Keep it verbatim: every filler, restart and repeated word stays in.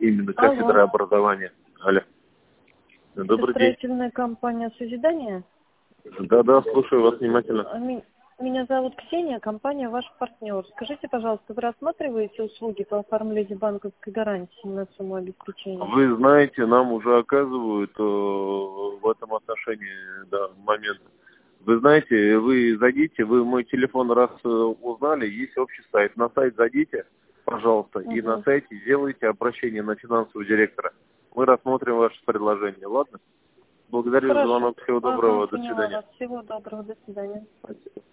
именно Алло. кафедра образования. Алло. Добрый день. Строительная компания «Созидание». Да-да, слушаю вас внимательно. Ми- Меня зовут Ксения, компания «Ваш партнер». Скажите, пожалуйста, вы рассматриваете услуги по оформлению банковской гарантии на сумму обеспечения? Вы знаете, нам уже оказывают э, в этом отношении да, момент. Вы знаете, вы зайдите, вы мой телефон раз э, узнали, есть общий сайт. На сайт зайдите, пожалуйста, Угу. и на сайте сделайте обращение на финансового директора. Мы рассмотрим ваше предложение, ладно? Благодарю за Хорошо. звонок, всего Ага, доброго, до поняла свидания. вас. Всего доброго, до свидания. Спасибо.